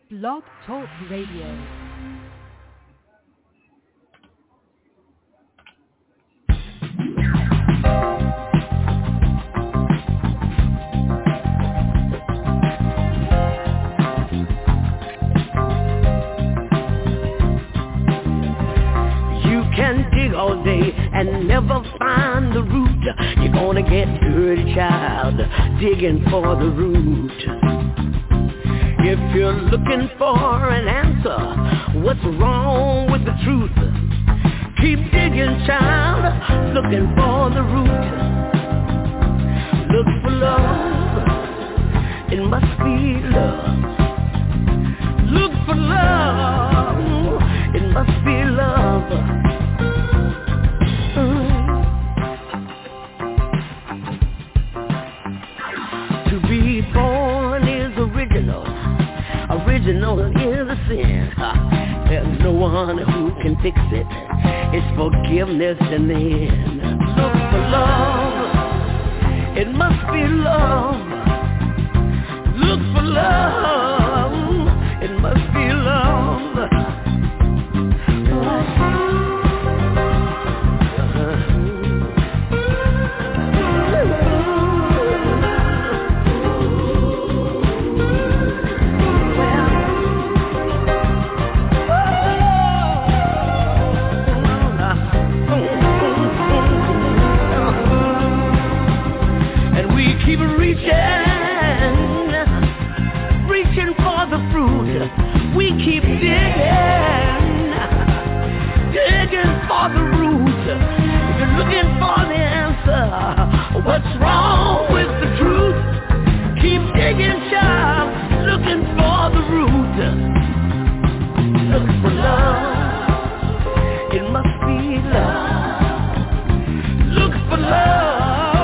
Blog Talk Radio. All day and never find the root. You're gonna get dirty, child, digging for the root. If you're looking for an answer, what's wrong with the truth? Keep digging, child, looking for the root. Look for love, it must be love. Look for love, it must be love. To be born is original. Original is a sin. There's no one who can fix it. It's forgiveness in the end. Look for love. It must be love. Look for love. It must be love. Keep reaching for the fruit. We keep digging for the root. If you're looking for the answer, what's wrong with the truth? Keep digging, child, looking for the root. Look for love. It must be love. Look for love.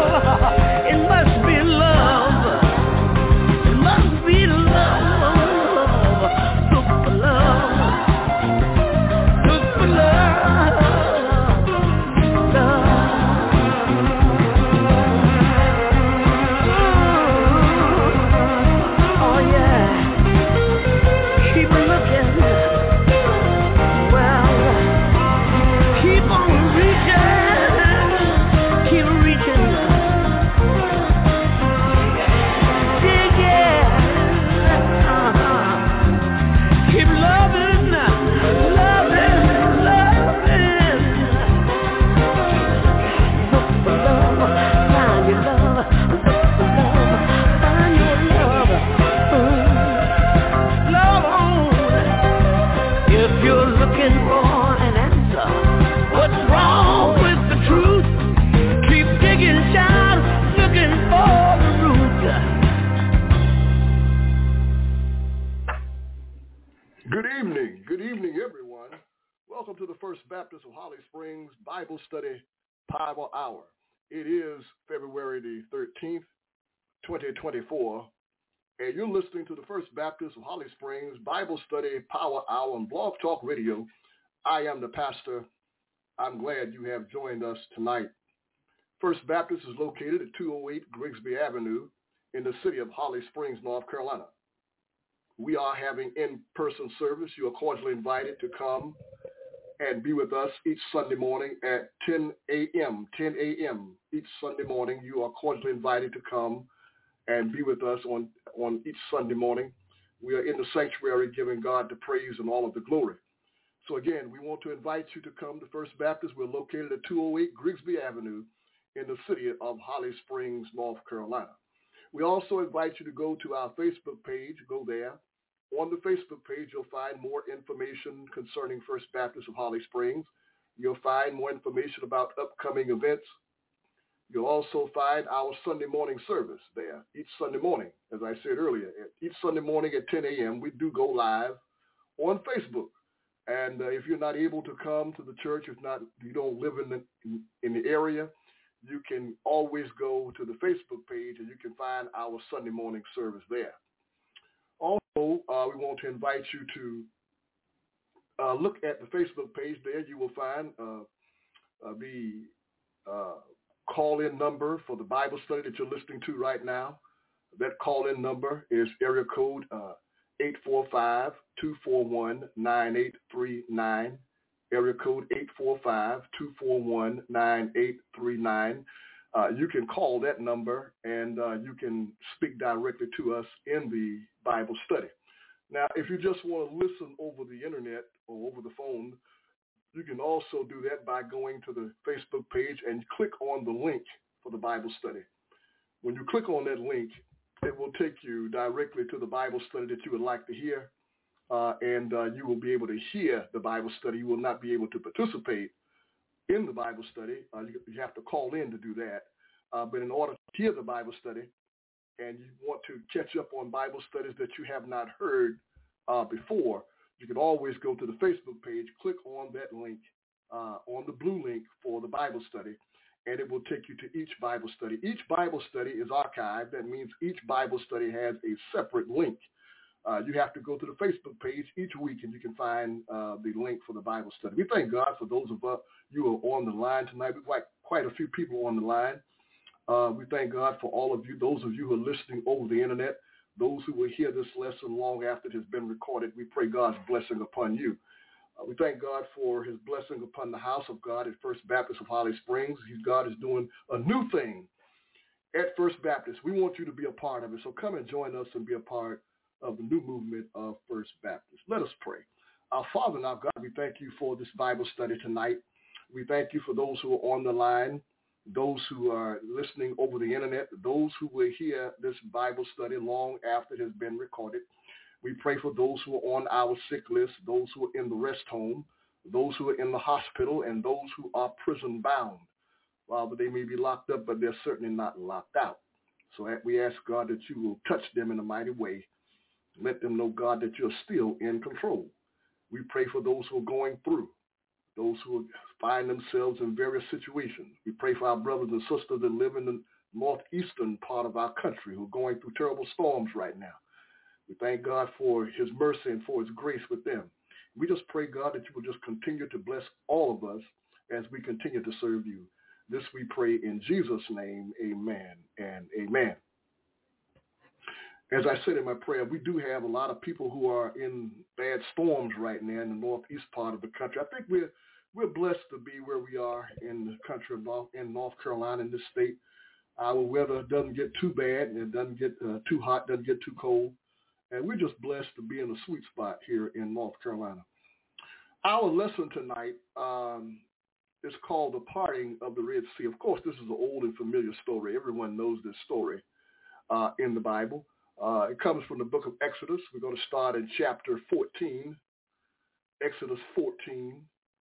Welcome to the First Baptist of Holly Springs Bible Study Power Hour. It is February the 13th, 2024, and you're listening to the First Baptist of Holly Springs Bible Study Power Hour on Blog Talk Radio. I am the pastor. I'm glad you have joined us tonight. First Baptist is located at 208 Grigsby Avenue in the city of Holly Springs, North Carolina. We are having in-person service. You are cordially invited to come and be with us each Sunday morning at 10 a.m. Each Sunday morning, you are cordially invited to come and be with us on each Sunday morning. We are in the sanctuary giving God the praise and all of the glory. So again, we want to invite you to come to First Baptist. We're located at 208 Grigsby Avenue in the city of Holly Springs, North Carolina. We also invite you to go to our Facebook page. Go there. On the Facebook page, you'll find more information concerning First Baptist of Holly Springs. You'll find more information about upcoming events. You'll also find our Sunday morning service there each Sunday morning. As I said earlier, each Sunday morning at 10 a.m., we do go live on Facebook. And if you're not able to come to the church, you don't live in the area, you can always go to the Facebook page and you can find our Sunday morning service there. Also, we want to invite you to look at the Facebook page there. You will find the call-in number for the Bible study that you're listening to right now. That call-in number is area code 845-241-9839. Area code 845-241-9839. You can call that number and you can speak directly to us in the Bible study. Now, if you just want to listen over the internet or over the phone, you can also do that by going to the Facebook page and click on the link for the Bible study. When you click on that link, it will take you directly to the Bible study that you would like to hear, and you will be able to hear the Bible study. You will not be able to participate in the Bible study. You have to call in to do that. But in order to hear the Bible study, and you want to catch up on Bible studies that you have not heard before, you can always go to the Facebook page, click on that link, on the blue link for the Bible study, and it will take you to each Bible study. Each Bible study is archived. That means each Bible study has a separate link. You have to go to the Facebook page each week, and you can find the link for the Bible study. We thank God for those of you who are on the line tonight. We've got quite a few people on the line. We thank God for all of you, those of you who are listening over the internet, those who will hear this lesson long after it has been recorded. We pray God's blessing upon you. We thank God for his blessing upon the house of God at First Baptist of Holly Springs. God is doing a new thing at First Baptist. We want you to be a part of it. So come and join us and be a part of the new movement of First Baptist. Let us pray. Our Father and our God, we thank you for this Bible study tonight. We thank you for those who are on the line, those who are listening over the internet, those who will hear this Bible study long after it has been recorded. We pray for those who are on our sick list, those who are in the rest home, those who are in the hospital, and those who are prison bound. Father, they may be locked up, but they're certainly not locked out. So we ask, God, that you will touch them in a mighty way. Let them know, God, that you're still in control. We pray for those who are going through, those who find themselves in various situations. We pray for our brothers and sisters that live in the northeastern part of our country who are going through terrible storms right now. We thank God for his mercy and for his grace with them. We just pray, God, that you will just continue to bless all of us as we continue to serve you. This we pray in Jesus' name, amen and amen. As I said in my prayer, we do have a lot of people who are in bad storms right now in the northeast part of the country. I think we're blessed to be where we are in the country of North Carolina, in this state. Our weather doesn't get too bad, and it doesn't get too hot, doesn't get too cold. And we're just blessed to be in a sweet spot here in North Carolina. Our lesson tonight is called The Parting of the Red Sea. Of course, this is an old and familiar story. Everyone knows this story in the Bible. It comes from the book of Exodus. We're going to start in chapter 14, Exodus 14,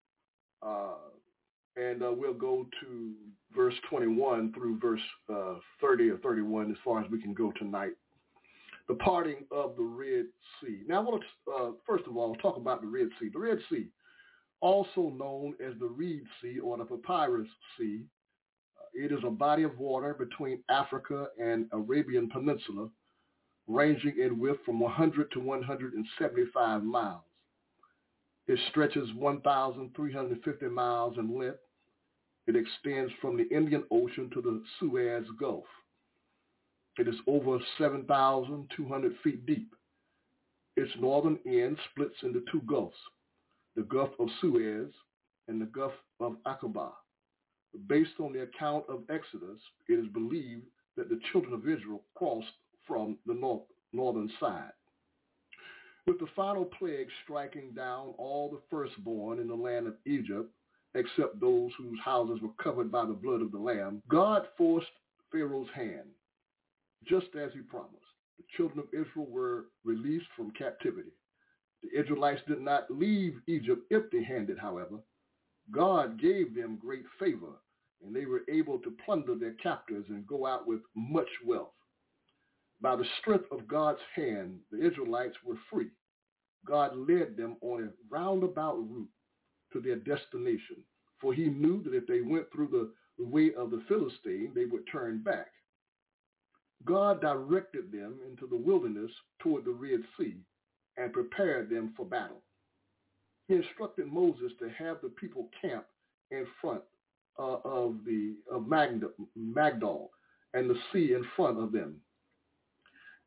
and we'll go to verse 21 through verse 30 or 31 as far as we can go tonight. The parting of the Red Sea. Now, I want to, first of all, talk about the Red Sea. The Red Sea, also known as the Reed Sea or the Papyrus Sea, it is a body of water between Africa and Arabian Peninsula, ranging in width from 100 to 175 miles. It stretches 1,350 miles in length. It extends from the Indian Ocean to the Suez Gulf. It is over 7,200 feet deep. Its northern end splits into two gulfs, the Gulf of Suez and the Gulf of Aqaba. Based on the account of Exodus, it is believed that the children of Israel crossed from the northern side. With the final plague striking down all the firstborn in the land of Egypt, except those whose houses were covered by the blood of the Lamb, God forced Pharaoh's hand, just as he promised. The children of Israel were released from captivity. The Israelites did not leave Egypt empty-handed, however. God gave them great favor, and they were able to plunder their captors and go out with much wealth. By the strength of God's hand, the Israelites were free. God led them on a roundabout route to their destination, for he knew that if they went through the way of the Philistine, they would turn back. God directed them into the wilderness toward the Red Sea and prepared them for battle. He instructed Moses to have the people camp in front of Magdal and the sea in front of them.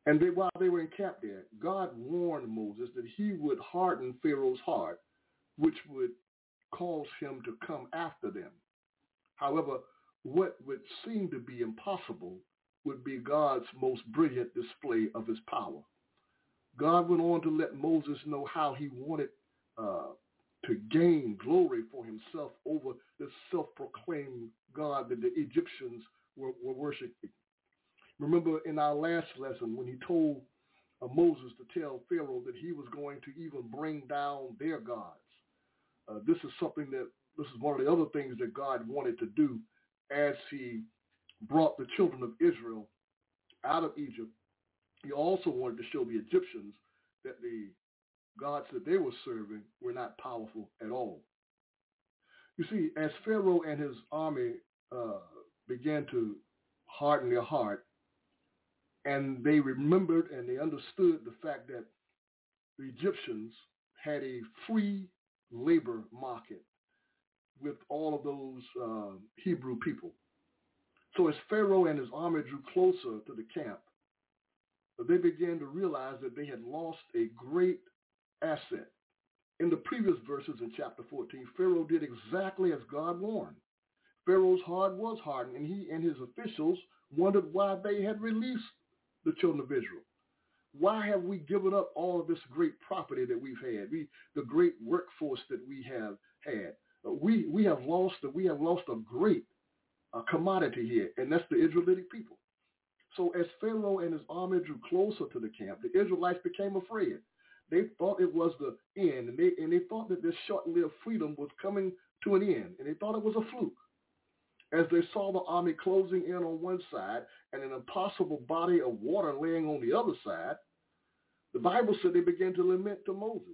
And while they were encamped there, God warned Moses that he would harden Pharaoh's heart, which would cause him to come after them. However, what would seem to be impossible would be God's most brilliant display of his power. God went on to let Moses know how he wanted to gain glory for himself over this self-proclaimed God that the Egyptians were worshiping. Remember in our last lesson when he told Moses to tell Pharaoh that he was going to even bring down their gods. This is one of the other things that God wanted to do as he brought the children of Israel out of Egypt. He also wanted to show the Egyptians that the gods that they were serving were not powerful at all. You see, as Pharaoh and his army began to harden their heart, and they remembered and they understood the fact that the Egyptians had a free labor market with all of those Hebrew people. So as Pharaoh and his army drew closer to the camp, they began to realize that they had lost a great asset. In the previous verses in chapter 14, Pharaoh did exactly as God warned. Pharaoh's heart was hardened, and he and his officials wondered why they had released the children of Israel. Why have we given up all of this great property that we've had, the great workforce that we have had? We have lost a great commodity here, and that's the Israelite people. So as Pharaoh and his army drew closer to the camp, the Israelites became afraid. They thought it was the end, and they thought that this short-lived freedom was coming to an end, and they thought it was a fluke. As they saw the army closing in on one side and an impossible body of water laying on the other side, the Bible said they began to lament to Moses.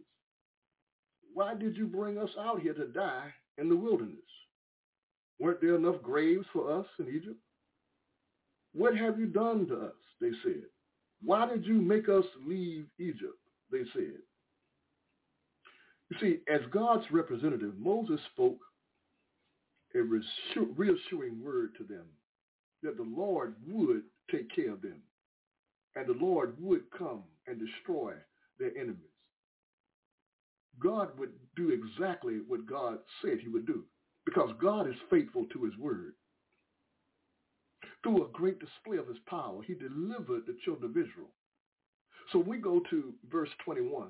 Why did you bring us out here to die in the wilderness? Weren't there enough graves for us in Egypt? What have you done to us? They said. Why did you make us leave Egypt? They said. You see, as God's representative, Moses spoke a reassuring word to them that the Lord would take care of them and the Lord would come and destroy their enemies. God would do exactly what God said he would do because God is faithful to his word. Through a great display of his power, he delivered the children of Israel. So we go to verse 21,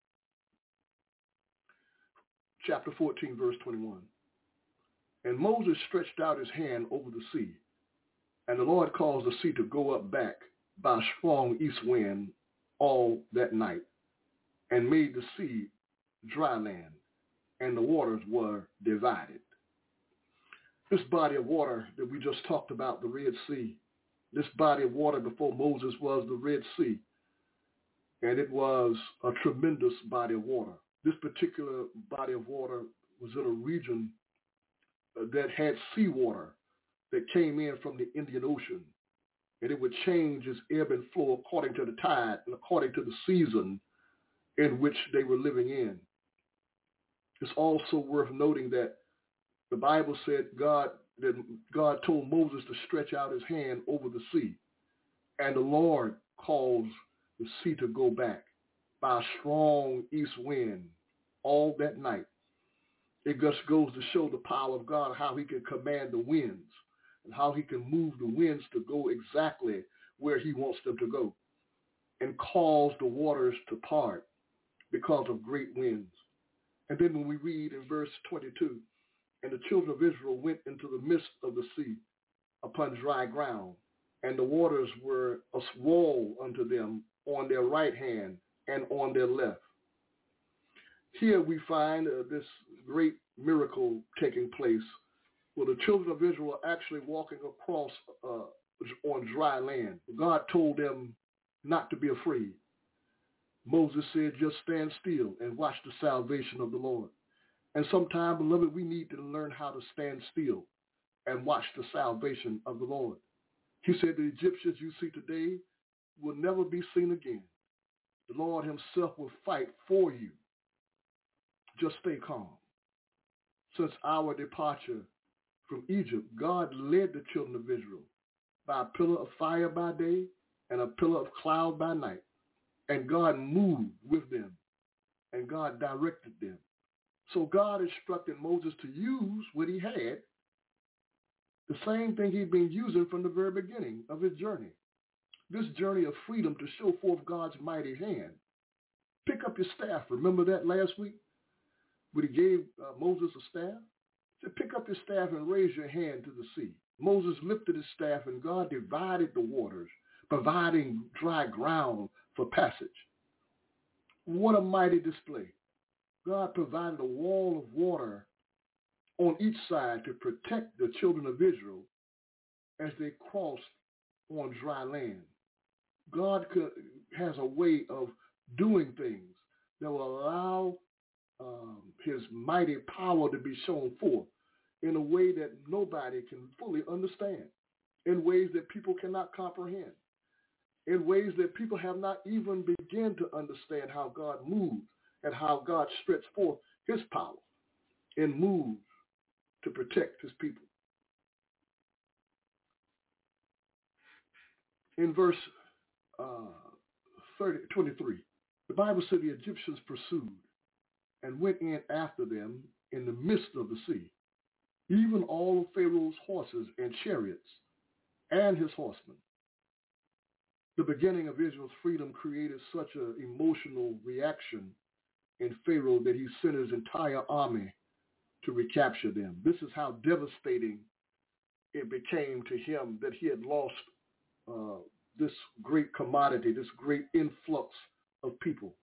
chapter 14, verse 21. And Moses stretched out his hand over the sea, and the Lord caused the sea to go up back by a strong east wind all that night, and made the sea dry land, and the waters were divided. This body of water that we just talked about, the Red Sea, this body of water before Moses was the Red Sea, and it was a tremendous body of water. This particular body of water was in a region that had seawater that came in from the Indian Ocean, and it would change its ebb and flow according to the tide and according to the season in which they were living in. It's also worth noting that the Bible said God told Moses to stretch out his hand over the sea, and the Lord caused the sea to go back by a strong east wind all that night. It just goes to show the power of God, how he can command the winds and how he can move the winds to go exactly where he wants them to go and cause the waters to part because of great winds. And then when we read in verse 22, and the children of Israel went into the midst of the sea upon dry ground, and the waters were a wall unto them on their right hand and on their left. Here we find this great miracle taking place where the children of Israel are actually walking across on dry land. God told them not to be afraid. Moses said, just stand still and watch the salvation of the Lord. And sometime, beloved, we need to learn how to stand still and watch the salvation of the Lord. He said, the Egyptians you see today will never be seen again. The Lord himself will fight for you. Just stay calm. Since our departure from Egypt, God led the children of Israel by a pillar of fire by day and a pillar of cloud by night. And God moved with them, and God directed them. So God instructed Moses to use what he had, the same thing he'd been using from the very beginning of his journey. This journey of freedom to show forth God's mighty hand. Pick up your staff. Remember that last week when he gave Moses a staff? He said, pick up your staff and raise your hand to the sea. Moses lifted his staff and God divided the waters, providing dry ground for passage. What a mighty display. God provided a wall of water on each side to protect the children of Israel as they crossed on dry land. God has a way of doing things that will allow his mighty power to be shown forth in a way that nobody can fully understand, in ways that people cannot comprehend, in ways that people have not even begun to understand how God moves and how God stretched forth his power and moves to protect his people. In verse 23, the Bible said the Egyptians pursued and went in after them in the midst of the sea, even all of Pharaoh's horses and chariots and his horsemen. The beginning of Israel's freedom created such an emotional reaction in Pharaoh that he sent his entire army to recapture them. This is how devastating it became to him that he had lost this great commodity, this great influx of people.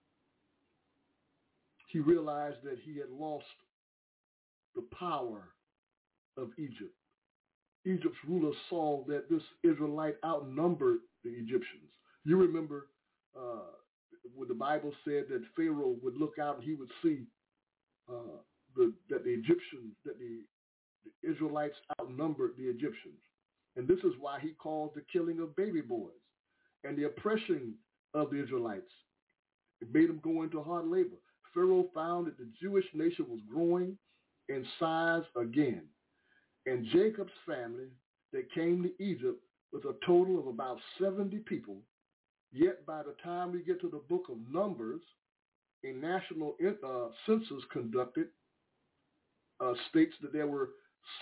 He realized that he had lost the power of Egypt. Egypt's rulers saw that this Israelite outnumbered the Egyptians. You remember when the Bible said that Pharaoh would look out and he would see that the Israelites outnumbered the Egyptians. And this is why he caused the killing of baby boys and the oppression of the Israelites. It made them go into hard labor. Pharaoh found that the Jewish nation was growing in size again. And Jacob's family, they came to Egypt with a total of about 70 people. Yet by the time we get to the book of Numbers, a national census conducted states that there were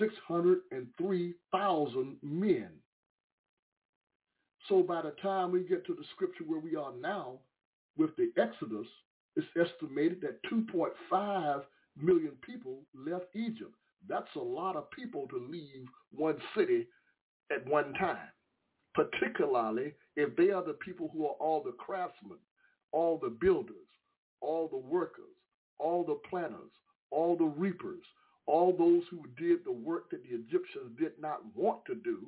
603,000 men. So by the time we get to the scripture where we are now with the Exodus, it's estimated that 2.5 million people left Egypt. That's a lot of people to leave one city at one time, particularly if they are the people who are all the craftsmen, all the builders, all the workers, all the planters, all the reapers, all those who did the work that the Egyptians did not want to do.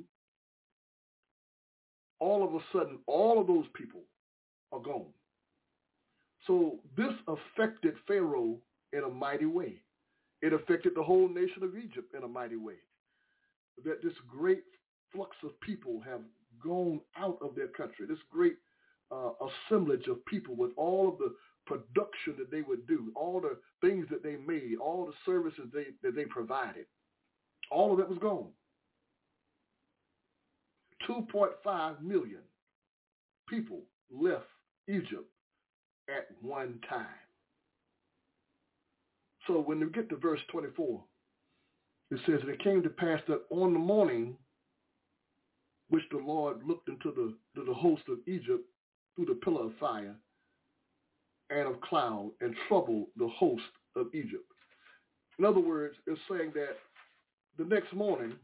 All of a sudden, all of those people are gone. So this affected Pharaoh in a mighty way. It affected the whole nation of Egypt in a mighty way. That this great flux of people have gone out of their country, this great assemblage of people with all of the production that they would do, all the things that they made, all the services that they provided, all of it was gone. 2.5 million people left Egypt at one time. So when we get to verse 24, it says, and it came to pass that on the morning which the Lord looked into the host of Egypt through the pillar of fire and of cloud and troubled the host of Egypt. In other words, it's saying that the next morning,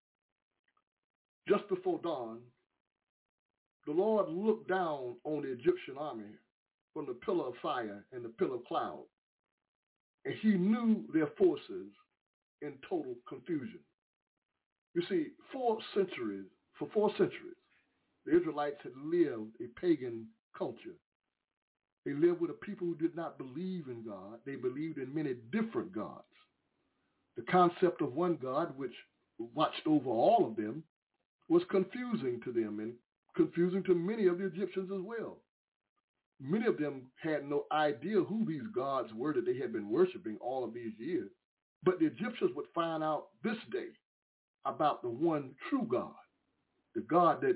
just before dawn, the Lord looked down on the Egyptian army from the pillar of fire and the pillar of cloud, and he knew their forces in total confusion. You see, for 4 centuries, the Israelites had lived a pagan culture. They lived with a people who did not believe in God. They believed in many different gods. The concept of one God, which watched over all of them, was confusing to them and confusing to many of the Egyptians as well. Many of them had no idea who these gods were that they had been worshiping all of these years. But the Egyptians would find out this day about the one true God, the God that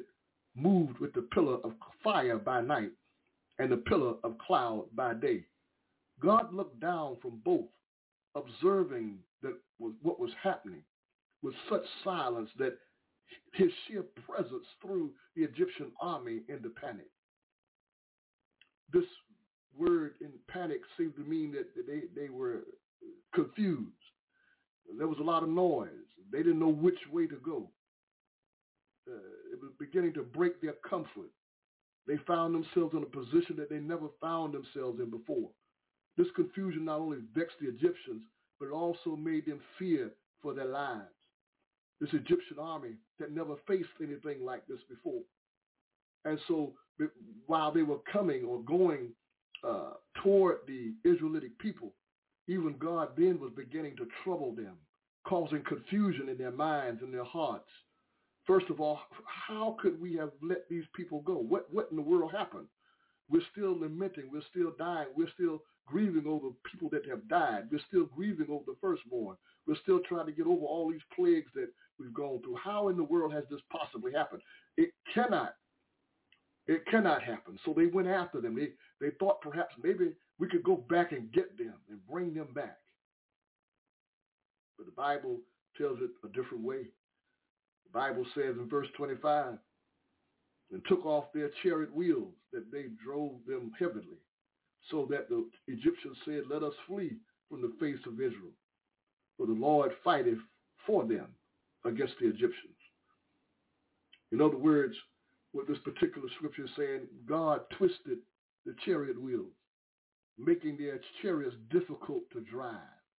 moved with the pillar of fire by night and the pillar of cloud by day. God looked down from both, observing what was happening with such silence that his sheer presence threw the Egyptian army into panic. This word in panic seemed to mean that they were confused. There was a lot of noise. They didn't know which way to go. It was beginning to break their comfort. They found themselves in a position that they never found themselves in before. This confusion not only vexed the Egyptians, but it also made them fear for their lives. This Egyptian army had never faced anything like this before. And so while they were coming or going toward the Israelitic people, even God then was beginning to trouble them, causing confusion in their minds and their hearts. First of all, how could we have let these people go? What in the world happened? We're still lamenting. We're still dying. We're still grieving over people that have died. We're still grieving over the firstborn. We're still trying to get over all these plagues that we've gone through. How in the world has this possibly happened? It cannot happen. So they went after them. They thought perhaps maybe we could go back and get them and bring them back. But the Bible tells it a different way. The Bible says in verse 25, and took off their chariot wheels, that they drove them heavily, so that the Egyptians said, let us flee from the face of Israel, for the Lord fighteth for them against the Egyptians. In other words, what this particular scripture is saying, God twisted the chariot wheels, making their chariots difficult to drive.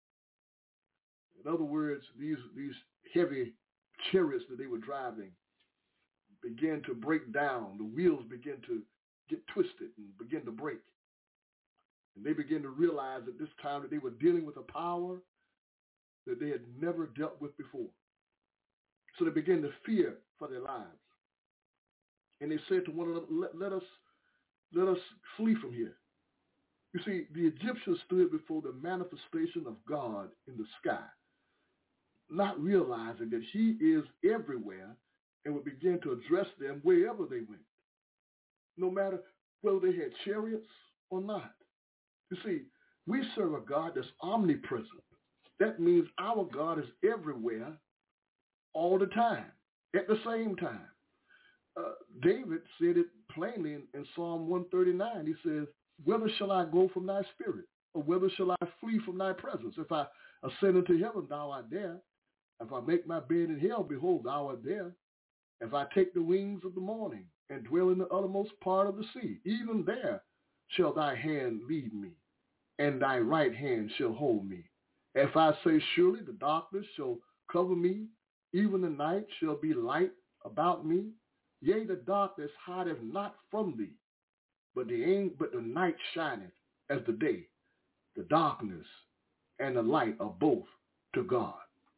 In other words, these heavy chariots that they were driving began to break down. The wheels began to get twisted and begin to break. And they began to realize at this time that they were dealing with a power that they had never dealt with before. So they began to fear for their lives. And they said to one another, let us flee from here. You see, the Egyptians stood before the manifestation of God in the sky, not realizing that he is everywhere and would begin to address them wherever they went, no matter whether they had chariots or not. You see, we serve a God that's omnipresent. That means our God is everywhere all the time, at the same time. David said it plainly in Psalm 139. He says, whither shall I go from thy spirit? Or whither shall I flee from thy presence? If I ascend into heaven, thou art there. If I make my bed in hell, behold, thou art there. If I take the wings of the morning and dwell in the uttermost part of the sea, even there shall thy hand lead me, and thy right hand shall hold me. If I say, surely the darkness shall cover me, even the night shall be light about me. Yea, the darkness hideth not from thee, but the night shineth as the day. The darkness and the light are both to God.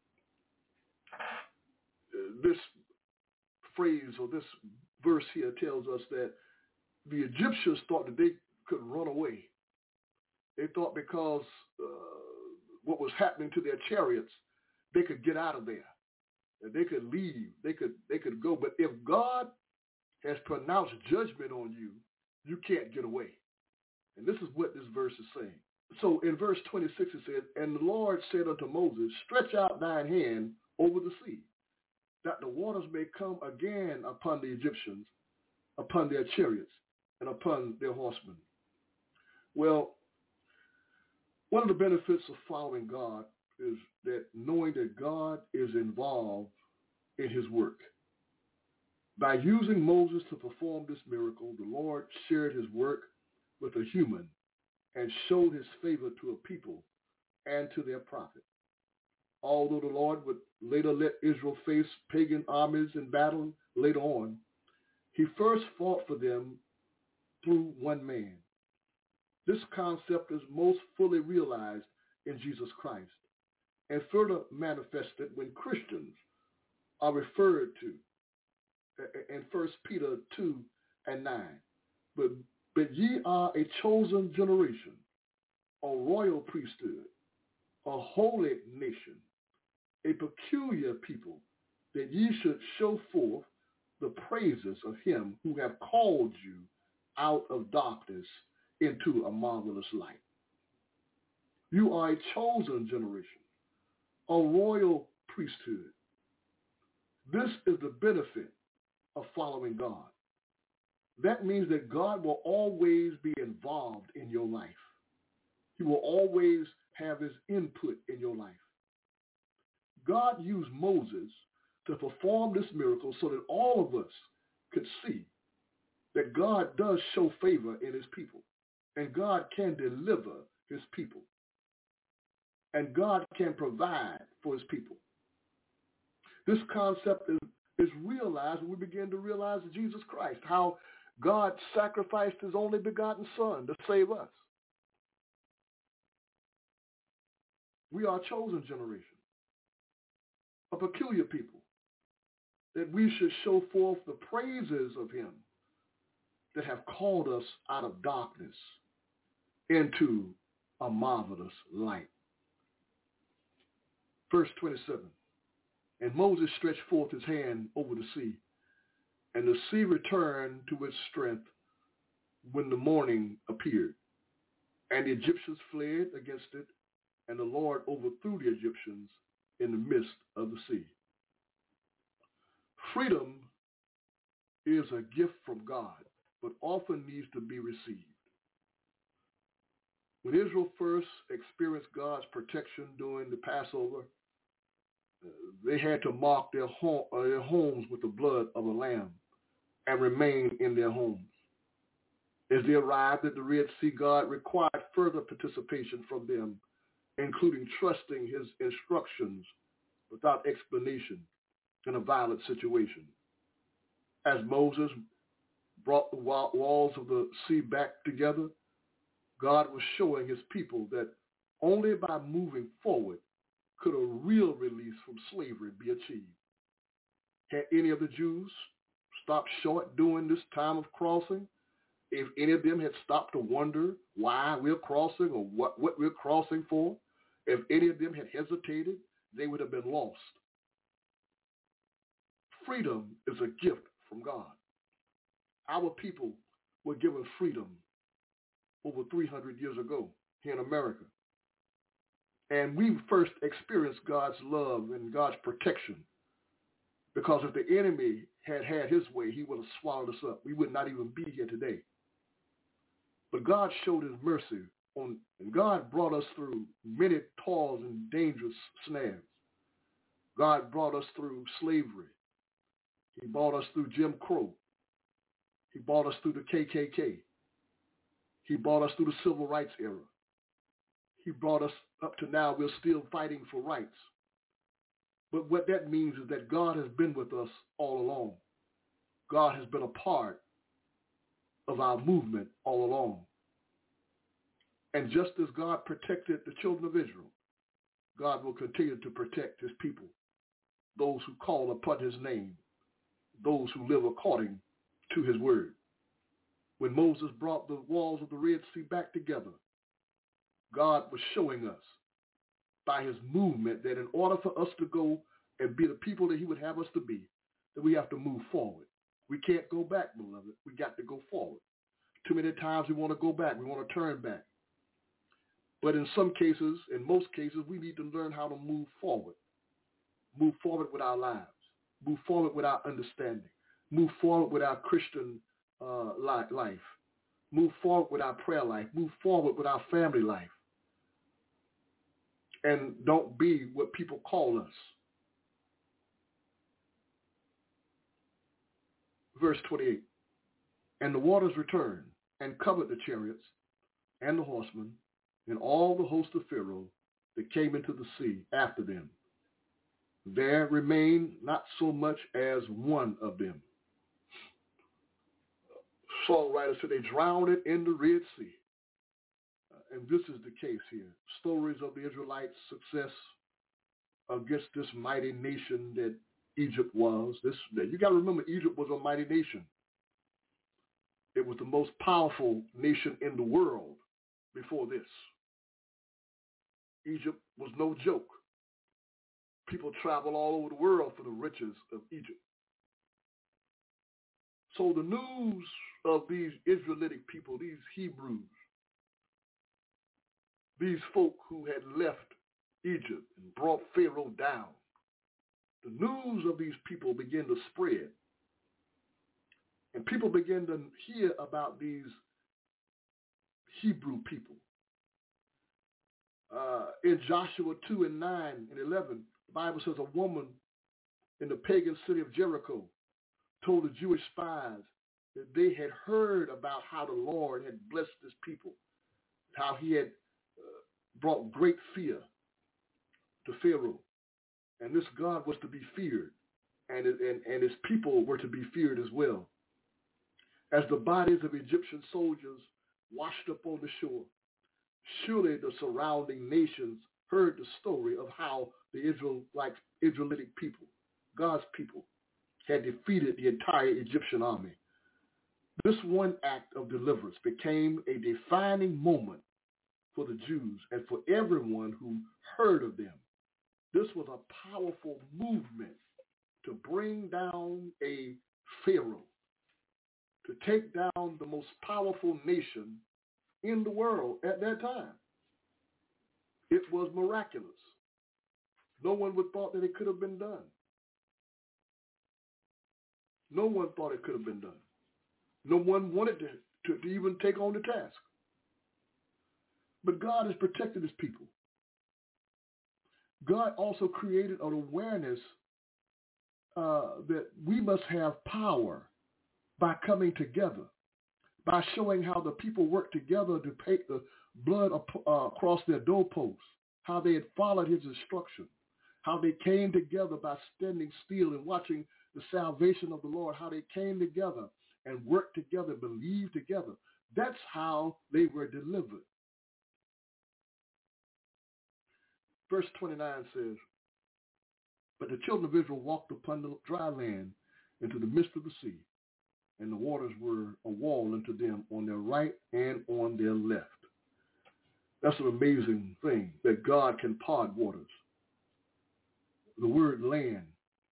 This phrase or this verse here tells us that the Egyptians thought that they could run away. They thought because what was happening to their chariots, they could get out of there. They could leave. They could go. But if God has pronounced judgment on you, you can't get away. And this is what this verse is saying. So in verse 26 it says, and the Lord said unto Moses, stretch out thine hand over the sea, that the waters may come again upon the Egyptians, upon their chariots, and upon their horsemen. Well, one of the benefits of following God is that knowing that God is involved in his work. By using Moses to perform this miracle, the Lord shared his work with a human and showed his favor to a people and to their prophet. Although the Lord would later let Israel face pagan armies in battle later on, he first fought for them through one man. This concept is most fully realized in Jesus Christ and further manifested when Christians are referred to in 1 Peter 2:9. But ye are a chosen generation, a royal priesthood, a holy nation, a peculiar people, that ye should show forth the praises of him who have called you out of darkness into a marvelous light. You are a chosen generation, a royal priesthood. This is the benefit of following God. That means that God will always be involved in your life. He will always have his input in your life. God used Moses to perform this miracle so that all of us could see that God does show favor in his people, and God can deliver his people, and God can provide for his people. This concept is realized when we begin to realize Jesus Christ, how God sacrificed his only begotten son to save us. We are a chosen generation, a peculiar people, that we should show forth the praises of him that have called us out of darkness into a marvelous light. Verse 27, and Moses stretched forth his hand over the sea, and the sea returned to its strength when the morning appeared. And the Egyptians fled against it, and the Lord overthrew the Egyptians in the midst of the sea. Freedom is a gift from God, but often needs to be received. When Israel first experienced God's protection during the Passover, they had to mark their homes with the blood of a lamb and remain in their homes. As they arrived at the Red Sea, God required further participation from them, including trusting his instructions without explanation in a violent situation. As Moses brought the walls of the sea back together, God was showing his people that only by moving forward could a real release from slavery be achieved. Had any of the Jews stopped short during this time of crossing? If any of them had stopped to wonder why we're crossing or what we're crossing for, if any of them had hesitated, they would have been lost. Freedom is a gift from God. Our people were given freedom over 300 years ago here in America. And we first experienced God's love and God's protection, because if the enemy had had his way, he would have swallowed us up. We would not even be here today. But God showed his mercy and God brought us through many toils and dangerous snares. God brought us through slavery. He brought us through Jim Crow. He brought us through the KKK. He brought us through the Civil Rights era. He brought us up to now. We're still fighting for rights. But what that means is that God has been with us all along. God has been a part of our movement all along. And just as God protected the children of Israel, God will continue to protect his people, those who call upon his name, those who live according to his word. When Moses brought the walls of the Red Sea back together, God was showing us by his movement that in order for us to go and be the people that he would have us to be, that we have to move forward. We can't go back, beloved. We got to go forward. Too many times we want to go back. We want to turn back. But in some cases, in most cases, we need to learn how to move forward. Move forward with our lives. Move forward with our understanding. Move forward with our Christian life. Move forward with our prayer life. Move forward with our family life. And don't be what people call us. Verse 28. And the waters returned and covered the chariots and the horsemen and all the host of Pharaoh that came into the sea after them. There remained not so much as one of them. Songwriters said they drowned it in the Red Sea. And this is the case here. Stories of the Israelites' success against this mighty nation that Egypt was. You got to remember, Egypt was a mighty nation. It was the most powerful nation in the world before this. Egypt was no joke. People travel all over the world for the riches of Egypt. So the news of these Israelitic people, these Hebrews, these folk who had left Egypt and brought Pharaoh down, the news of these people began to spread. And people began to hear about these Hebrew people. In Joshua 2 and 9 and 11, the Bible says a woman in the pagan city of Jericho told the Jewish spies that they had heard about how the Lord had blessed his people, how he had brought great fear to Pharaoh. And this God was to be feared, and his people were to be feared as well. As the bodies of Egyptian soldiers washed up on the shore, surely the surrounding nations heard the story of how the Israelitic people, God's people, had defeated the entire Egyptian army. This one act of deliverance became a defining moment for the Jews and for everyone who heard of them. This was a powerful movement to bring down a Pharaoh, to take down the most powerful nation in the world at that time. It was miraculous. No one would have thought that it could have been done. No one thought it could have been done. No one wanted to even take on the task. But God has protected his people. God also created an awareness that we must have power by coming together, by showing how the people worked together to paint the blood across their doorposts, how they had followed his instruction, how they came together by standing still and watching the salvation of the Lord, how they came together and worked together, believed together. That's how they were delivered. Verse 29 says, but the children of Israel walked upon the dry land into the midst of the sea, and the waters were a wall unto them on their right and on their left. That's an amazing thing, that God can part waters. The word land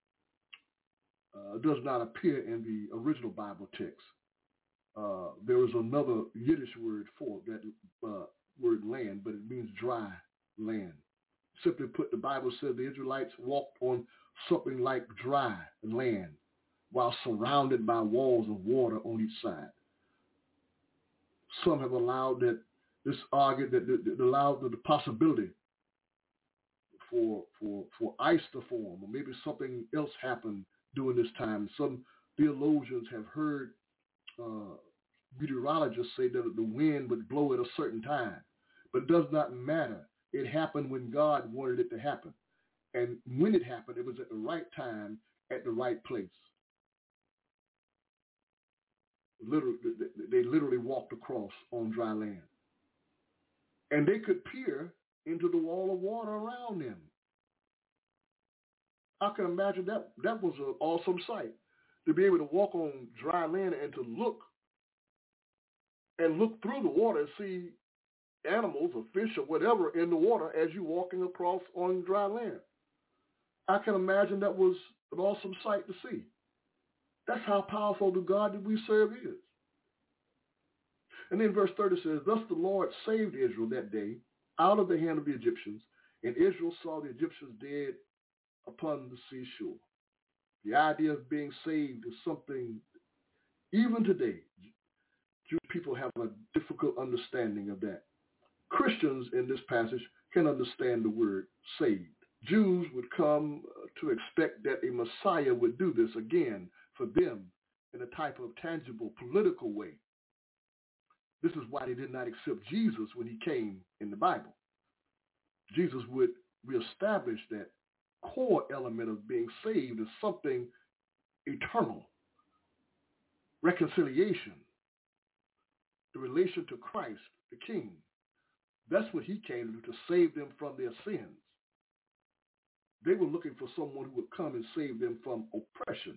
does not appear in the original Bible text. There is another Yiddish word for that word land, but it means dry land. Simply put, the Bible says the Israelites walked on something like dry land while surrounded by walls of water on each side. Some have allowed that this argued that allowed the possibility for ice to form, or maybe something else happened during this time. Some theologians have heard meteorologists say that the wind would blow at a certain time, but it does not matter. It happened when God wanted it to happen. And when it happened, it was at the right time, at the right place. They literally walked across on dry land. And they could peer into the wall of water around them. I can imagine that was an awesome sight, to be able to walk on dry land and to look through the water and see animals or fish or whatever in the water as you're walking across on dry land. I can imagine that was an awesome sight to see. That's how powerful the God that we serve is. And then verse 30 says, thus the Lord saved Israel that day out of the hand of the Egyptians, and Israel saw the Egyptians dead upon the seashore. The idea of being saved is something, even today, Jewish people have a difficult understanding of that. Christians in this passage can understand the word saved. Jews would come to expect that a Messiah would do this again for them in a type of tangible political way. This is why they did not accept Jesus when he came in the Bible. Jesus would reestablish that core element of being saved as something eternal. Reconciliation, the relation to Christ, the King. That's what he came to do, to save them from their sins. They were looking for someone who would come and save them from oppression.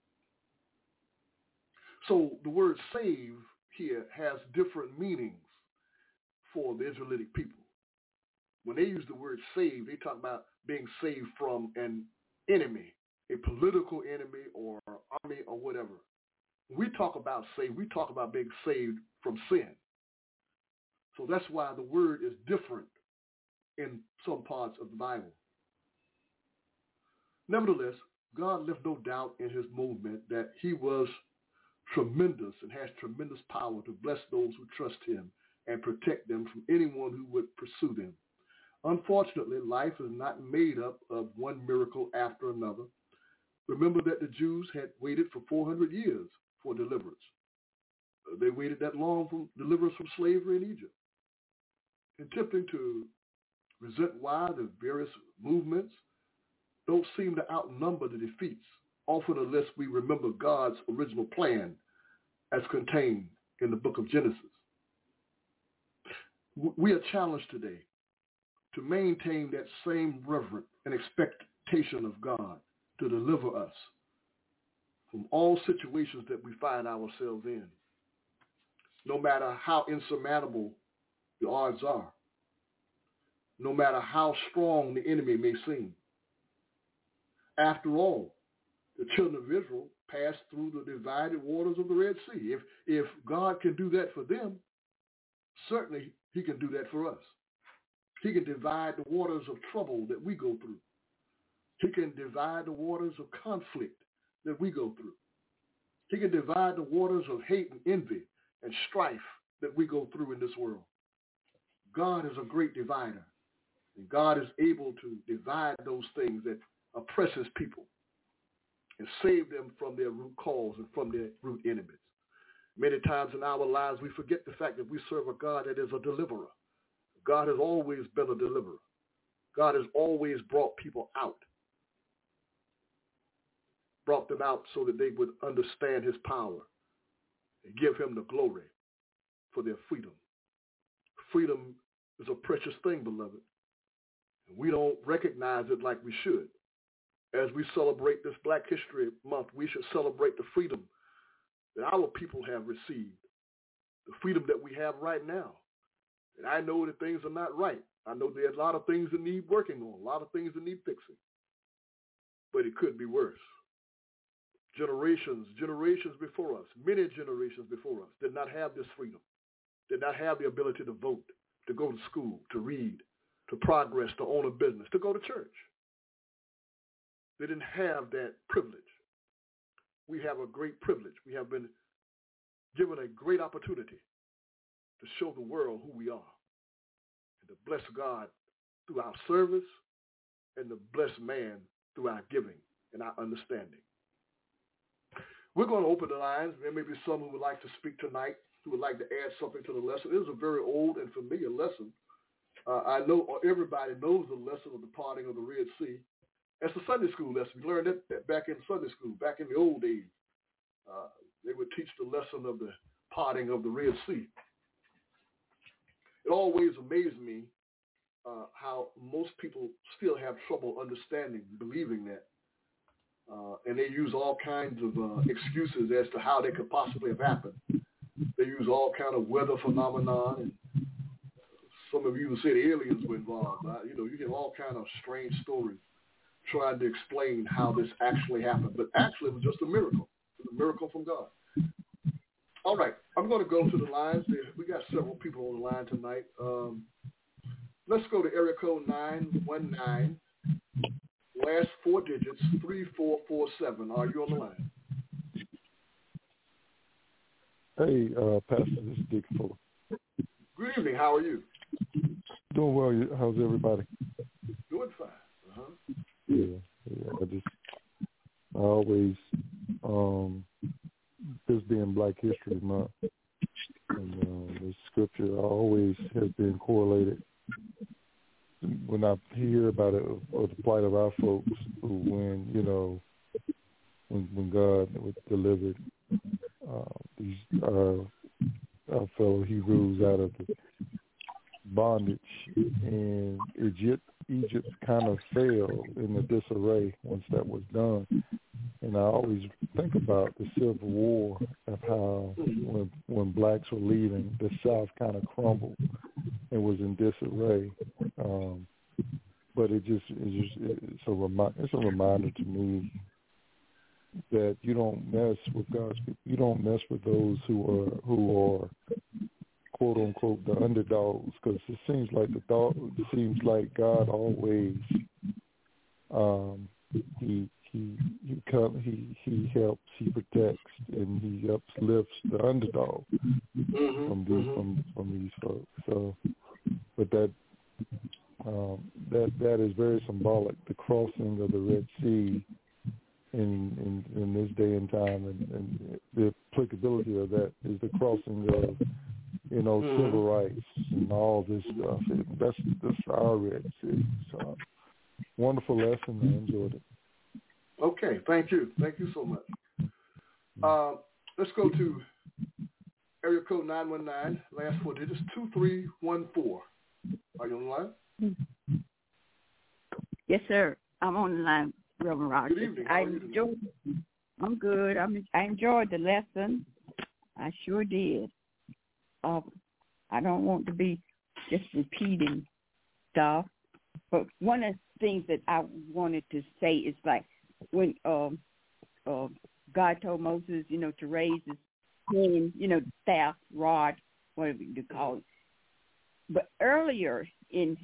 So the word save here has different meanings for the Israelitic people. When they use the word save, they talk about being saved from an enemy, a political enemy or army or whatever. When we talk about saved, we talk about being saved from sin. So that's why the word is different in some parts of the Bible. Nevertheless, God left no doubt in his movement that he was tremendous and has tremendous power to bless those who trust him and protect them from anyone who would pursue them. Unfortunately, life is not made up of one miracle after another. Remember that the Jews had waited for 400 years for deliverance. They waited that long for deliverance from slavery in Egypt. Attempting to resent why the various movements don't seem to outnumber the defeats, often unless we remember God's original plan as contained in the book of Genesis. We are challenged today to maintain that same reverence and expectation of God to deliver us from all situations that we find ourselves in, no matter how insurmountable the odds are, no matter how strong the enemy may seem. After all, the children of Israel passed through the divided waters of the Red Sea. If God can do that for them, certainly he can do that for us. He can divide the waters of trouble that we go through. He can divide the waters of conflict that we go through. He can divide the waters of hate and envy and strife that we go through in this world. God is a great divider, and God is able to divide those things that oppress his people and save them from their root cause and from their root enemies. Many times in our lives, we forget the fact that we serve a God that is a deliverer. God has always been a deliverer. God has always brought people out, brought them out so that they would understand his power and give him the glory for their freedom. Freedom is a precious thing, beloved. And we don't recognize it like we should. As we celebrate this Black History Month, we should celebrate the freedom that our people have received, the freedom that we have right now. And I know that things are not right. I know there's a lot of things that need working on, a lot of things that need fixing. But it could be worse. Generations before us, many generations before us did not have this freedom, did not have the ability to vote, to go to school, to read, to progress, to own a business, to go to church. They didn't have that privilege. We have a great privilege. We have been given a great opportunity to show the world who we are and to bless God through our service and to bless man through our giving and our understanding. We're going to open the lines. There may be some who would like to speak tonight, who would like to add something to the lesson. It is a very old and familiar lesson. I know everybody knows the lesson of the parting of the Red Sea. That's a Sunday school lesson. We learned that back in Sunday school, back in the old days. They would teach the lesson of the parting of the Red Sea. It always amazed me how most people still have trouble understanding, believing that. And they use all kinds of excuses as to how that could possibly have happened. They use all kind of weather phenomenon, and some of you would say the aliens were involved. You hear all kind of strange stories trying to explain how this actually happened. But actually, it was just a miracle. It was a miracle from God. All right, I'm going to go to the lines. We got several people on the line tonight. Let's go to area code 919, last four digits, 3447. Are you on the line? Hey, Pastor, this is Dick Fuller. Good evening. How are you? Doing well. How's everybody? Doing fine. Yeah. I always, this being Black History Month, and the scripture always has been correlated. When I hear about it, or the plight of our folks, who when God was delivered our fellow Hebrews out of the bondage, and Egypt kind of fell in the disarray once that was done. And I always think about the Civil War, of how when blacks were leaving, the South kind of crumbled and was in disarray. But it's a reminder to me that you don't mess with God's people. You don't mess with those who are quote unquote the underdogs, because it seems like God always he helps, he protects, and he uplifts the underdog from these folks. So, but that is very symbolic. The crossing of the Red Sea in this day and time, and the applicability of that is the crossing of civil rights and all this stuff. That's our Red Sea. So, wonderful lesson. I enjoyed it. Okay, thank you so much. Let's go to area code 919, last 4 digits, 2314. Are you on the line? Yes, sir. I'm on the line, Reverend Roger. Good evening. How are you doing? I'm good. I enjoyed the lesson. I sure did. I don't want to be just repeating stuff, but one of the things that I wanted to say is like when God told Moses, to raise his hand, staff, rod, whatever you call it. But earlier in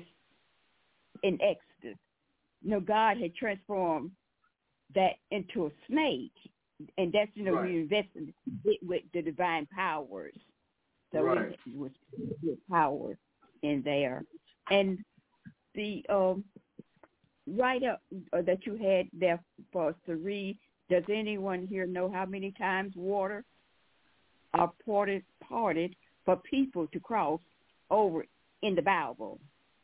Exodus, God had transformed that into a snake, and that's right. We invested it with the divine powers. So right. It was power in there, and the write-up that you had there for us to read. Does anyone here know how many times water are parted for people to cross over in the Bible?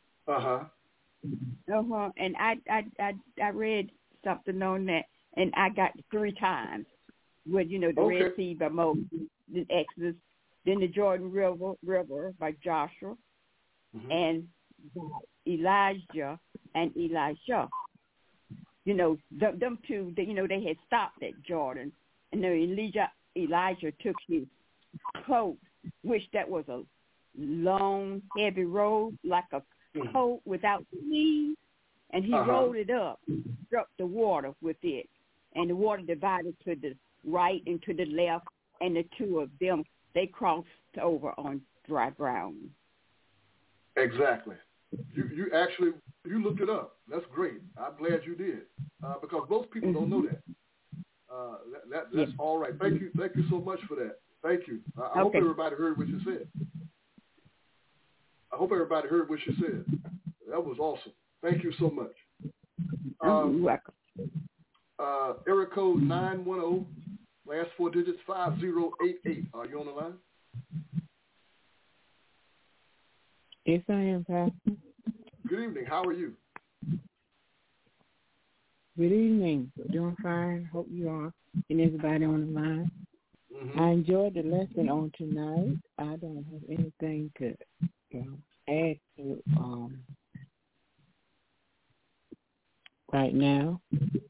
And I read something on that, and I got 3 times. With the Red Sea by Moses, the Exodus, then the Jordan River by Joshua, and Elijah and Elisha. Them two. They had stopped at Jordan, and then Elijah took his coat, which that was a long, heavy robe, like a coat without sleeves, and he rolled it up, struck the water with it, and the water divided to the right and to the left, and the two of them, they crossed over on dry ground. Exactly. You actually looked it up. That's great. I'm glad you did, because most people don't know that. That's all right. Thank you so much for that. Thank you. I hope everybody heard what you said. That was awesome. Thank you so much. You're welcome. Area code 910, last 4 digits, 5088. Are you on the line? Yes, I am, Pastor. Good evening. How are you? Good evening. Doing fine. Hope you are. And everybody on the line. I enjoyed the lesson on tonight. I don't have anything to add to right now.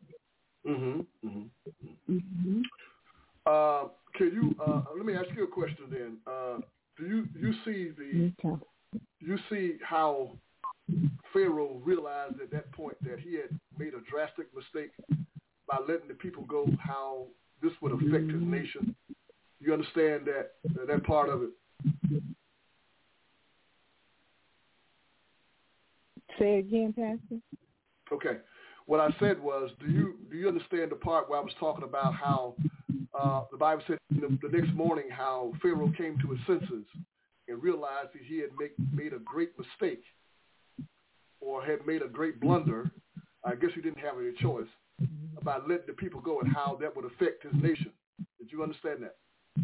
Can you let me ask you a question then? Do you see how Pharaoh realized at that point that he had made a drastic mistake by letting the people go, how this would affect his nation? You understand that part of it? Say again, Pastor. Okay. What I said was, do you understand the part where I was talking about how the Bible said the next morning how Pharaoh came to his senses and realized that he had made a great mistake or had made a great blunder? I guess he didn't have any choice about letting the people go and how that would affect his nation. Did you understand that?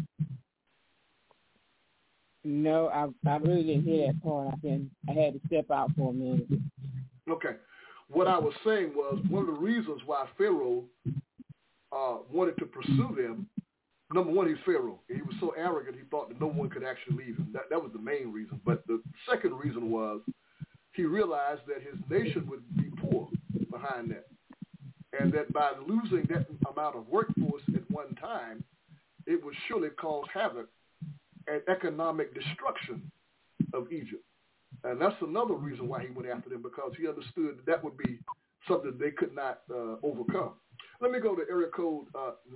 No, I really didn't hear that part. I had to step out for a minute. Okay. What I was saying was one of the reasons why Pharaoh wanted to pursue them, number one, he's Pharaoh. He was so arrogant he thought that no one could actually leave him. That was the main reason. But the second reason was he realized that his nation would be poor behind that. And that by losing that amount of workforce at one time, it would surely cause havoc and economic destruction of Egypt. And that's another reason why he went after them, because he understood that would be something they could not overcome. Let me go to area code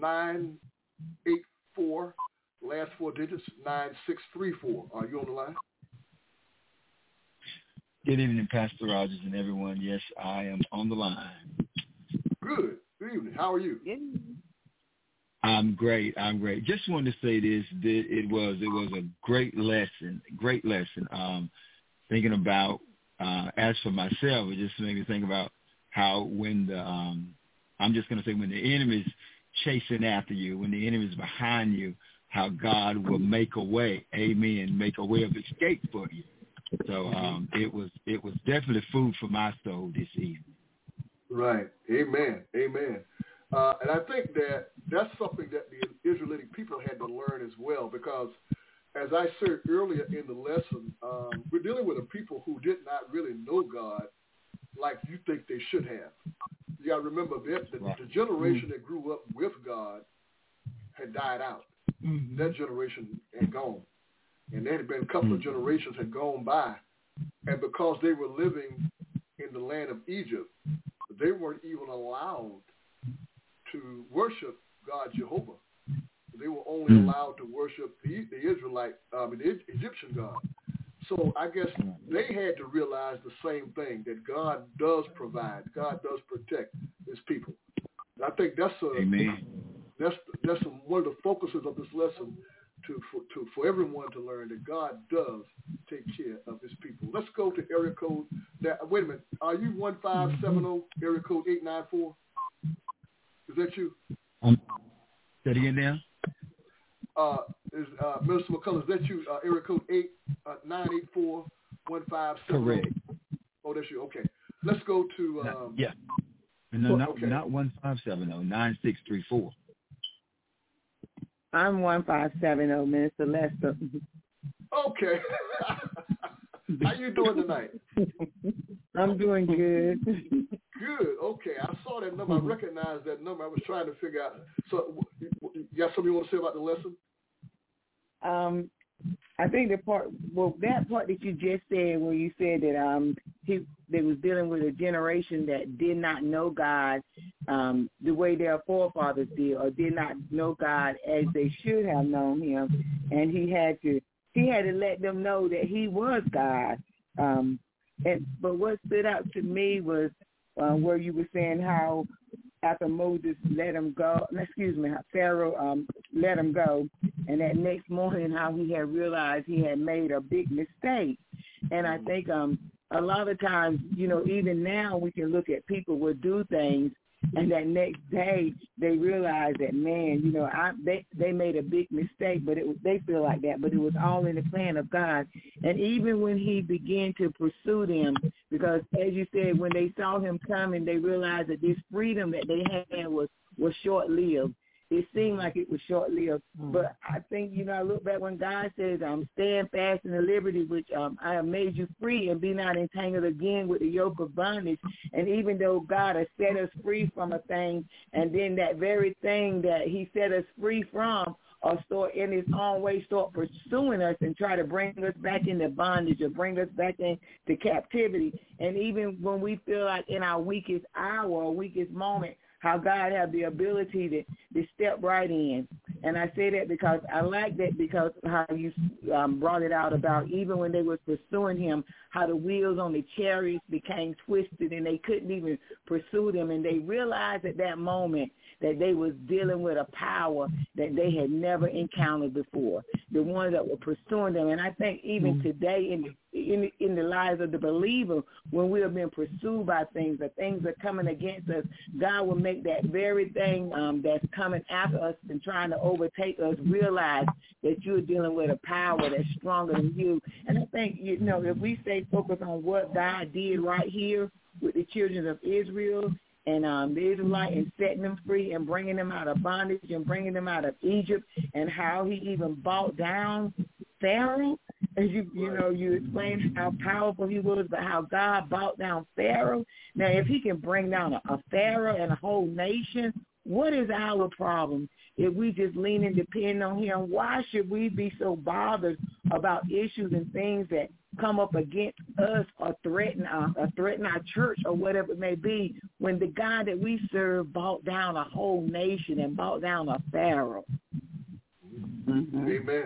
984, last 4 digits, 9634. Are you on the line? Good evening, Pastor Rogers and everyone. Yes, I am on the line. Good. Good evening. How are you? I'm great. Just wanted to say this, that it was a great lesson. Thinking about, as for myself, it just made me think about how when I'm just going to say when the enemy's chasing after you, when the enemy's behind you, how God will make a way, amen, make a way of escape for you. So it was definitely food for my soul this evening. Right. Amen. And I think that's something that the Israelite people had to learn as well, because as I said earlier in the lesson, we're dealing with a people who did not really know God like you think they should have. You got to remember that the generation that grew up with God had died out. Mm-hmm. That generation had gone. And there had been a couple of generations had gone by. And because they were living in the land of Egypt, they weren't even allowed to worship God Jehovah. They were only allowed to worship the Egyptian God. So I guess they had to realize the same thing, that God does provide, God does protect his people. And I think that's one of the focuses of this lesson for everyone to learn, that God does take care of his people. Let's go to area code. Wait a minute. Are you 1570 area code 894? Is that you? Say it again now. Minister McCullough, is that you? Area code 984-1570. Correct. Oh, that's you. Okay. Let's go to. Yeah. No, not 1570. 9634. I'm 1570, Minister Lester. Okay. How you doing tonight? I'm doing good. Good. Okay. I saw that number. I recognized that number. I was trying to figure out. So, you got something you want to say about the lesson? I think that part that you just said, where you said that they was dealing with a generation that did not know God the way their forefathers did, or did not know God as they should have known him, and he had to let them know that he was God. But what stood out to me was where you were saying how after Moses let him go, Pharaoh let him go, and that next morning how he had realized he had made a big mistake. And I think a lot of times, even now we can look at people will do things, and that next day they realize that, man, they made a big mistake, but they feel like that, but it was all in the plan of God. And even when he began to pursue them, because as you said, when they saw him coming, they realized that this freedom that they had was short-lived. It seemed like it was short-lived. But I think, I look back when God says, stand fast in the liberty which I have made you free, and be not entangled again with the yoke of bondage. And even though God has set us free from a thing, and then that very thing that he set us free from, or start in his own way, start pursuing us and try to bring us back into bondage or bring us back into captivity. And even when we feel like in our weakest hour or weakest moment, how God has the ability to step right in. And I say that because I like that, because how you brought it out about even when they were pursuing him, how the wheels on the chariots became twisted and they couldn't even pursue them. And they realized at that moment that they was dealing with a power that they had never encountered before, the ones that were pursuing them. And I think even today in the lives of the believer, when we have been pursued by things, or things are coming against us, God will make that very thing that's coming after us and trying to overtake us realize that you're dealing with a power that's stronger than you. And I think, if we stay focused on what God did right here with the children of Israel, and the Israelites, and setting them free and bringing them out of bondage and bringing them out of Egypt, and how he even brought down Pharaoh. As you explained how powerful he was, but how God brought down Pharaoh. Now, if he can bring down a Pharaoh and a whole nation, what is our problem? If we just lean and depend on him, why should we be so bothered about issues and things that come up against us or threaten our church or whatever it may be, when the God that we serve brought down a whole nation and brought down a Pharaoh. Mm-hmm.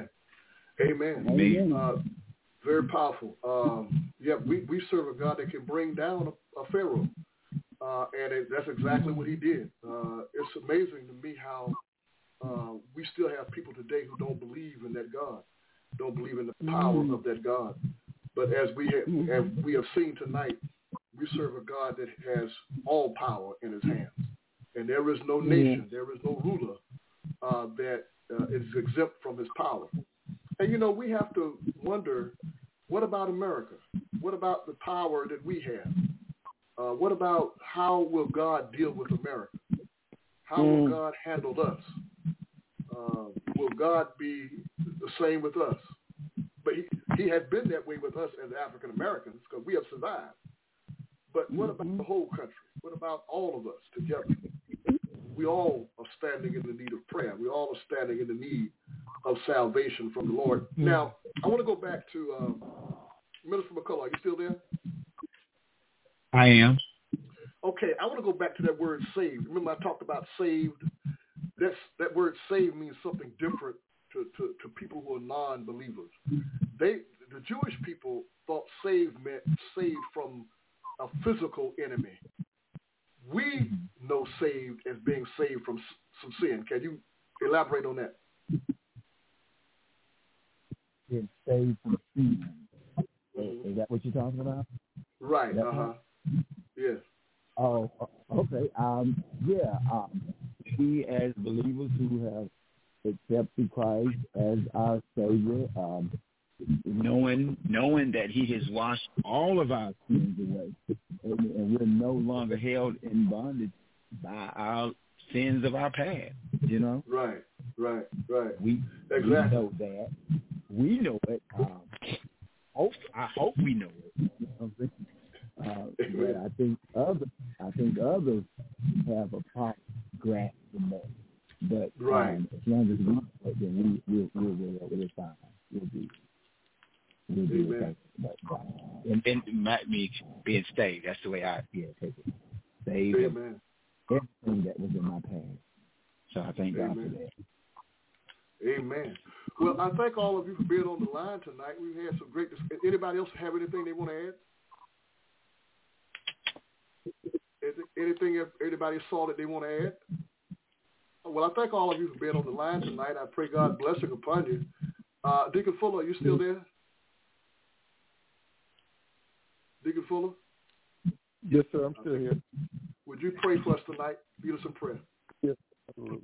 Amen. Very powerful. We serve a God that can bring down a Pharaoh, and that's exactly what he did. It's amazing to me how we still have people today who don't believe in that God, don't believe in the power of that God. But as we have seen tonight, we serve a God that has all power in his hands. And there is no nation, there is no ruler that is exempt from his power. And, we have to wonder, what about America? What about the power that we have? What about how will God deal with America? How will God handle us? Will God be the same with us? But he has been that way with us as African Americans because we have survived. But what about the whole country? What about all of us together? We all are standing in the need of prayer. We all are standing in the need of salvation from the Lord. Now, I want to go back to Minister McCullough. Are you still there? I am. Okay, I want to go back to that word saved. Remember I talked about saved? That word saved means something different to people who are non-believers. The Jewish people thought saved meant saved from a physical enemy. We know saved as being saved from some sin. Can you elaborate on that? It's saved from sin. Is that what you're talking about? Right. Yes. Oh, okay. We as believers who have accepted Christ as our Savior, knowing that he has washed all of our sins away, and we're no longer held in bondage by our sins of our past, Right. We know that. We know it. I hope we know it. But I think others have a proper grasp of that. But as long as we know it, then we'll fine. We'll be okay. And might be being saved. That's the way I take it. Saved everything that was in my past. So I thank God for that. Amen. Well, I thank all of you for being on the line tonight. We've had some great discussion. Anybody else have anything they want to add? Anything anybody saw that they want to add? Well, I thank all of you for being on the line tonight. I pray God's blessing upon you. Deacon Fuller, are you still there? Deacon Fuller? Yes, sir. I'm still here. Would you pray for us tonight? Lead us in prayer. Yes, absolutely.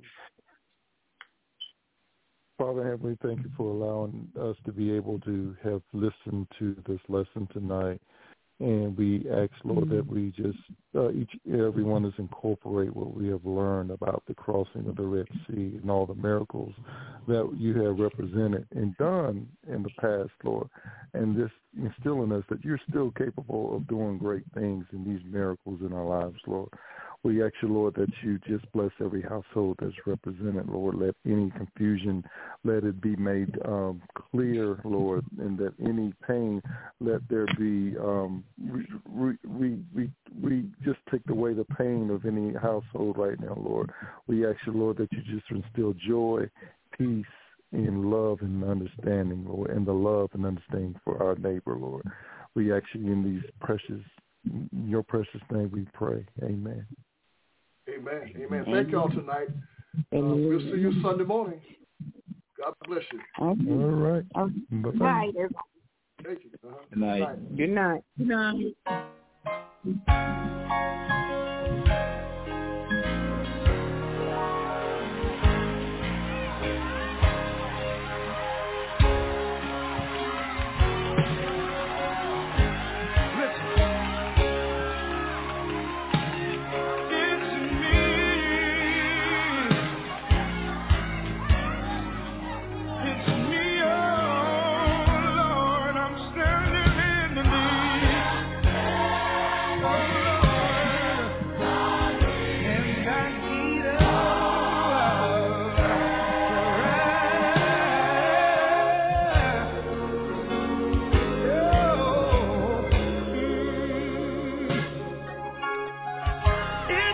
Father Heavenly, thank you for allowing us to be able to have listened to this lesson tonight. And we ask, Lord, that we just, everyone is incorporate what we have learned about the crossing of the Red Sea and all the miracles that you have represented and done in the past, Lord. And this instilling us that you're still capable of doing great things in these miracles in our lives, Lord. We ask you, Lord, that you just bless every household that's represented, Lord. Let any confusion, let it be made clear, Lord, and that any pain, let there be, we just take away the pain of any household right now, Lord. We ask you, Lord, that you just instill joy, peace, and love and understanding, Lord, and the love and understanding for our neighbor, Lord. We ask you in your precious name we pray. Amen. Amen. Thank y'all tonight. We'll see you Sunday morning. God bless you. All right. Good night, everybody. Thank you. Good night. Good night. Good night. Oh, Lord.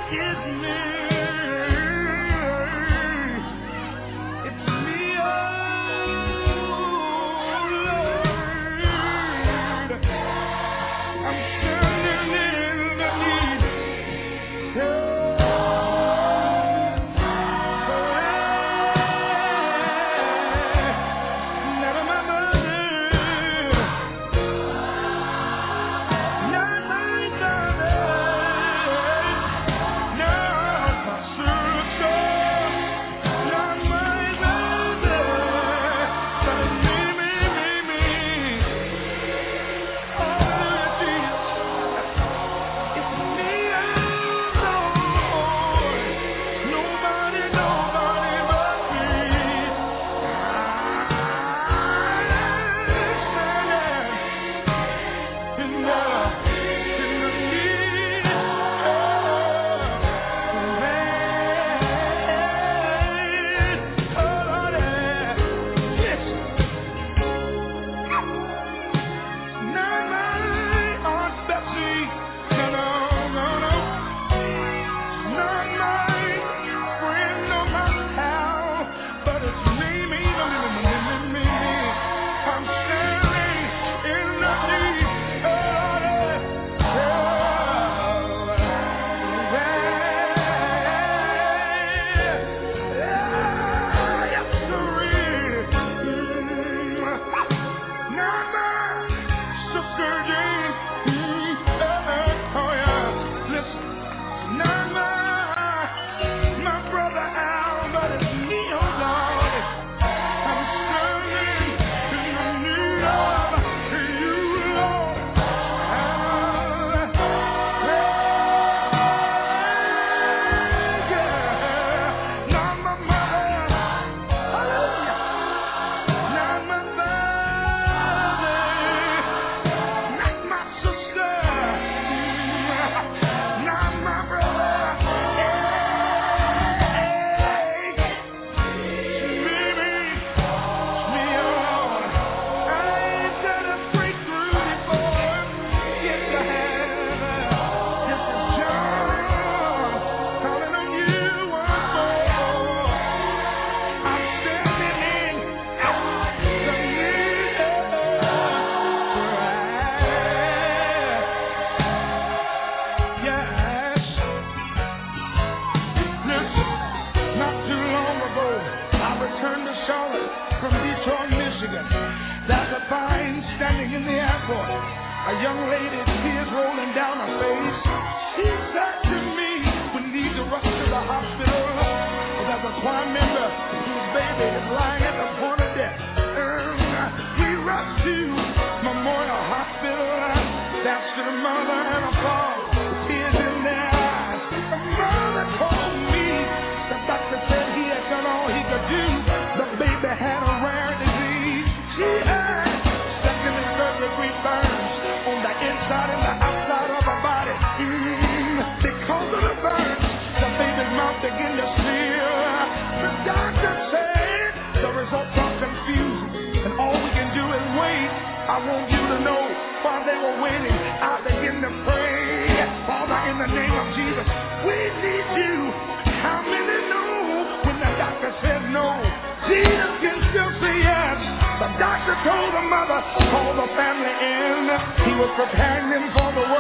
Told the mother, call the family in. He was preparing them for the